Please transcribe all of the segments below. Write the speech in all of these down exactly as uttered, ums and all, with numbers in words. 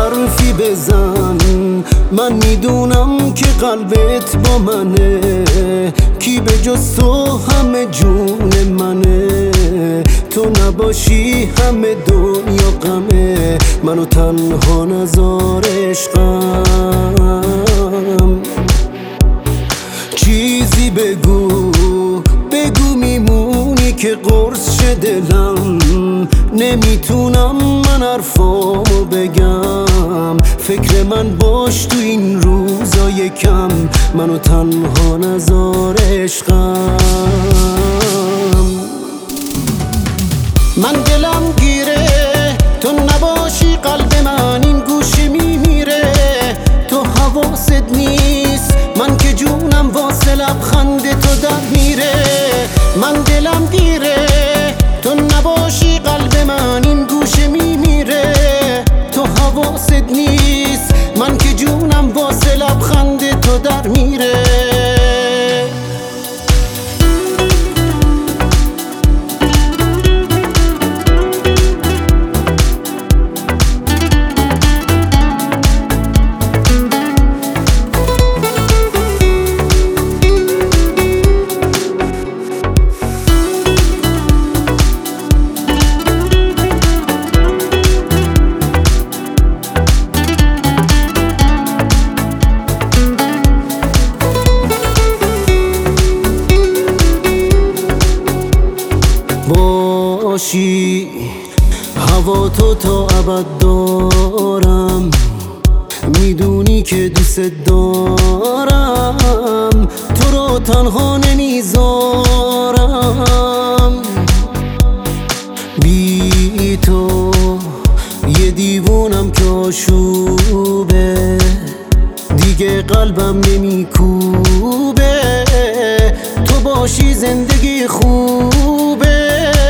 حرفی بزن، من میدونم که قلبت با منه، کی به جز تو همه جون منه، تو نباشی همه دنیا غمه، منو تنها نذار عشقم. چیزی بگو بگو میمونی که قرص شه دلم، نمیتونم من حرفامو بگم، فکر من باش تو این روزای کم، منو تنها نذار عشقم. من دلم گیره تو نباشی، قلب من این گوشه میمیره، تو حواست نیست من که جونم واسه لبخند تو در میره. من دلم گیره تو نباشی، قلب من این گوشه میمیره، تو حواست نیست من که جونم واسه لبخند تو در میره. باشی هوا تو تا ابد دارم، میدونی که دوست دارم، تو رو تنها نمیذارم. بی تو یه دیوونم که آشوبه، دیگه قلبم نمیکوبه، تو باشی زندگی خوبه.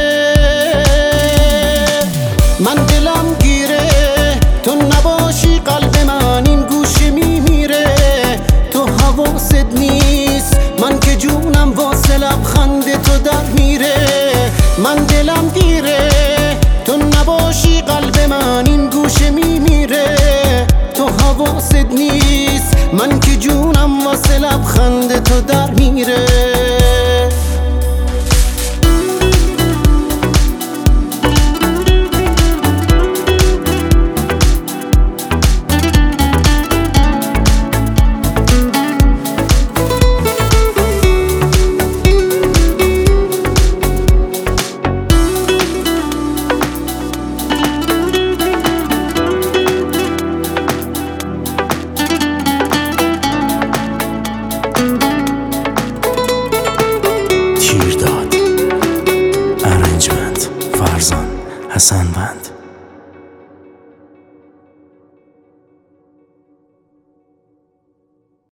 من دلم گیره تو نباشی، قلب من این گوشه میمیره، تو حواست نیست من که جونم واسه لبخند تو در میره. من دلم گیره تو نباشی، قلب من این گوشه میمیره، تو حواست نیست من که جونم واسه لبخند تو در میره. تیرداد ارنجمنت فرزان حسن بند.